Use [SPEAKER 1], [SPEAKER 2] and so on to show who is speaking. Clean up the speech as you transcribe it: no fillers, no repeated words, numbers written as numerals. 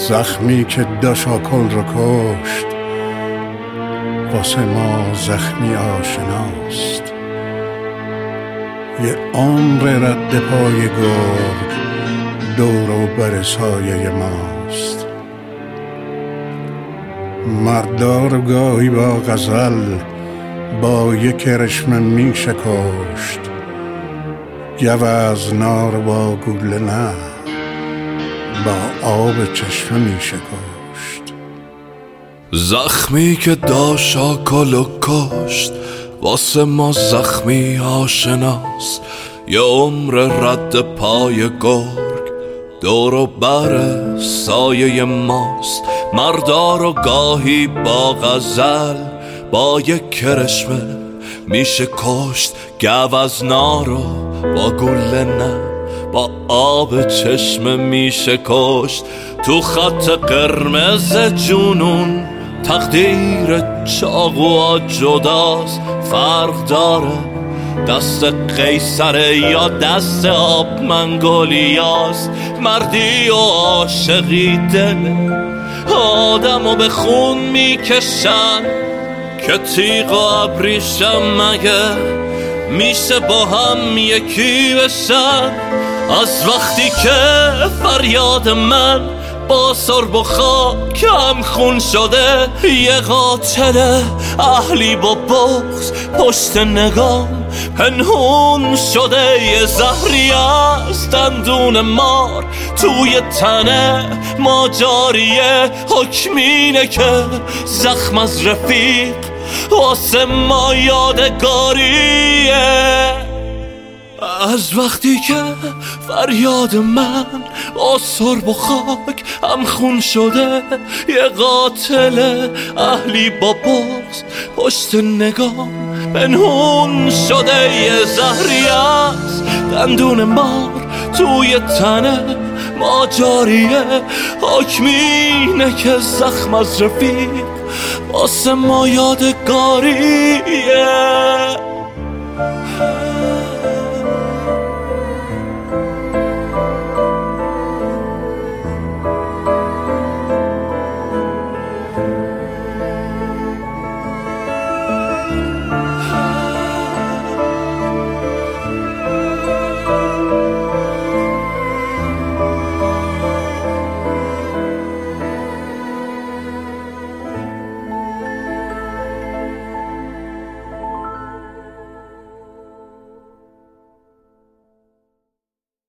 [SPEAKER 1] زخمی که داشاکل رو کشت واسه ما زخمی آشناست. یه عمر رد پای گرگ دور و بر سایه ماست. مردار گاهی با غزل با یک کرشمه می شکشت، گوزنا رو با گوله نه با آب چشمه می شکشت.
[SPEAKER 2] زخمی که داشاکل و کشت واسه ما زخمی آشناست. یه عمر رد پای گرگ دور و بر سایه ماست. مردار و گاهی با غزل با یک کرشمه میشه کشت، گوزنا رو با گوله نه با آب چشمه میشه کشت. تو خط قرمز جنون تقدیر چاقوها جداست. فرق داره دست قیصره یا دست آب منگولیاست. مردی و عاشقی دل آدمو به خون میکشن که تیغ و ابریشم مگه میشه با هم یکی بشن. از وقتی که فریاد من با سرب و خاک هم خون شده، یه قاتل اهلی با بغض پشت نگام پنهون شده. یه زهری از دندون مار توی تنه ما جاریه. حکمینه که زخم از رفیق واسه ما یادگاریه. از وقتی که فریاد من با سرب و خاک هم خون شده، یه قاتل اهلی با بغض پشت نگام پنهون شده. یه زهری از دندون مار توی تنه ما جاریه. حکمینه که زخم از رفیق واسه ما یادگاریه.